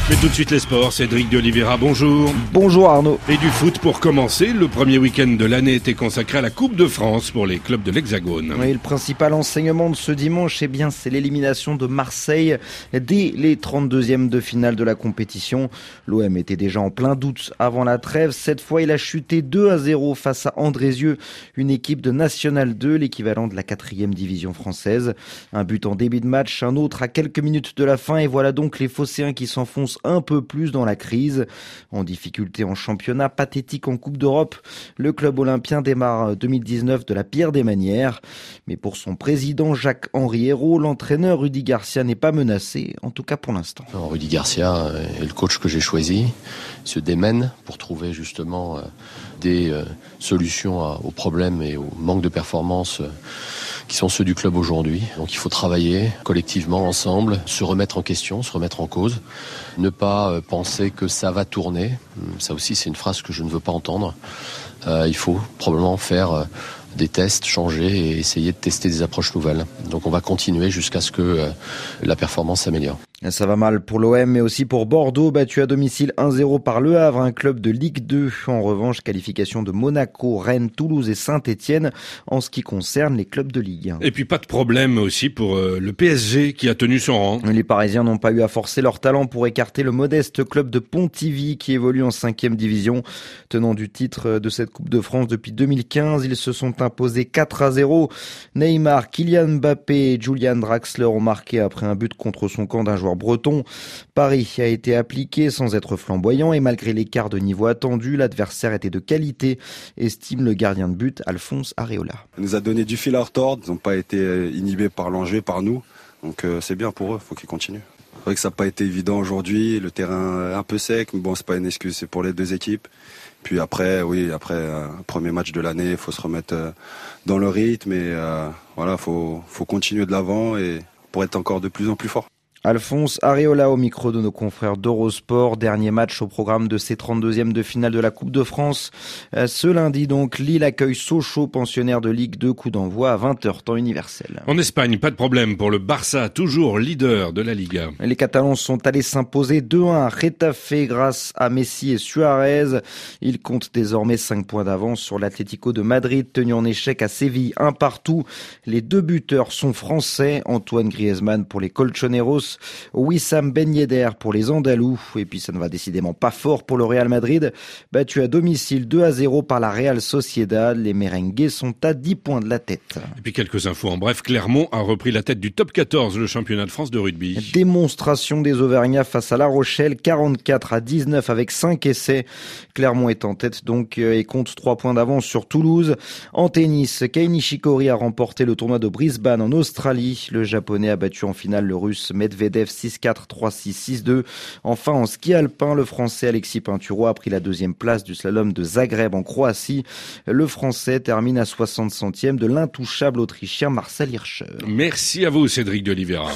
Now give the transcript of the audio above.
Mais tout de suite les sports, Cédric de Oliveira, bonjour. Bonjour Arnaud. Et du foot pour commencer, le premier week-end de l'année était consacré à la Coupe de France pour les clubs de l'Hexagone. Oui, le principal enseignement de ce dimanche, c'est l'élimination de Marseille dès les 32e de finale de la compétition. L'OM était déjà en plein doute avant la trêve. Cette fois, il a chuté 2-0 face à Andrézieux, une équipe de National 2, l'équivalent de la 4e division française. Un but en début de match, un autre à quelques minutes de la fin, et voilà donc les Phocéens qui s'enfoncent un peu plus dans la crise. En difficulté en championnat, pathétique en Coupe d'Europe, le club olympien démarre 2019 de la pire des manières. Mais pour son président Jacques-Henri Hérault, l'entraîneur Rudy Garcia n'est pas menacé, en tout cas pour l'instant. Rudy Garcia est le coach que j'ai choisi, se démène pour trouver justement des solutions aux problèmes et au manque de performance qui sont ceux du club aujourd'hui. Donc il faut travailler collectivement ensemble, se remettre en question, se remettre en cause, ne pas penser que ça va tourner. Ça aussi c'est une phrase que je ne veux pas entendre. Il faut probablement faire des tests, changer et essayer de tester des approches nouvelles. Donc on va continuer jusqu'à ce que la performance s'améliore. Ça va mal pour l'OM, mais aussi pour Bordeaux, battu à domicile 1-0 par Le Havre, un club de Ligue 2. En revanche, qualification de Monaco, Rennes, Toulouse et Saint-Etienne en ce qui concerne les clubs de Ligue 1. Et puis pas de problème aussi pour le PSG qui a tenu son rang. Les Parisiens n'ont pas eu à forcer leur talent pour écarter le modeste club de Pontivy qui évolue en 5e division. Tenant du titre de cette Coupe de France depuis 2015, ils se sont imposés 4-0. Neymar, Kylian Mbappé et Julian Draxler ont marqué après un but contre son camp d'un joueur breton. Paris a été appliqué sans être flamboyant et malgré l'écart de niveau attendu, l'adversaire était de qualité, estime le gardien de but Alphonse Areola. Il nous a donné du fil à retordre, ils n'ont pas été inhibés par l'enjeu, par nous, donc c'est bien pour eux, il faut qu'ils continuent. C'est vrai que ça n'a pas été évident aujourd'hui, le terrain est un peu sec, mais bon, c'est pas une excuse, c'est pour les deux équipes. Puis après, un premier match de l'année, il faut se remettre dans le rythme et voilà, faut continuer de l'avant et pour être encore de plus en plus fort. Alphonse Areola au micro de nos confrères d'Eurosport. Dernier match au programme de ces 32e de finale de la Coupe de France. Ce lundi donc, Lille accueille Sochaux, pensionnaire de Ligue 2, coup d'envoi à 20h temps universel. En Espagne, pas de problème pour le Barça, toujours leader de la Liga. Les Catalans sont allés s'imposer 2-1 à Getafe grâce à Messi et Suarez. Ils comptent désormais 5 points d'avance sur l'Atlético de Madrid, tenu en échec à Séville 1-1. Les deux buteurs sont français, Antoine Griezmann pour les Colchoneros, Wissam Ben Yedder pour les Andalous. Et puis ça ne va décidément pas fort pour le Real Madrid. Battu à domicile 2-0 par la Real Sociedad, les Merengues sont à 10 points de la tête. Et puis quelques infos en bref, Clermont a repris la tête du top 14, le championnat de France de rugby. Démonstration des Auvergnats face à La Rochelle, 44-19 avec 5 essais. Clermont est en tête donc et compte 3 points d'avance sur Toulouse. En tennis, Kei Nishikori a remporté le tournoi de Brisbane en Australie. Le japonais a battu en finale le russe Medvedev 6-4, 3-6, 6-2. Enfin, en ski alpin, le français Alexis Pinturo a pris la 2e place du slalom de Zagreb en Croatie. Le français termine à 60 centièmes de l'intouchable autrichien Marcel Hirscher. Merci à vous, Cédric de Oliveira.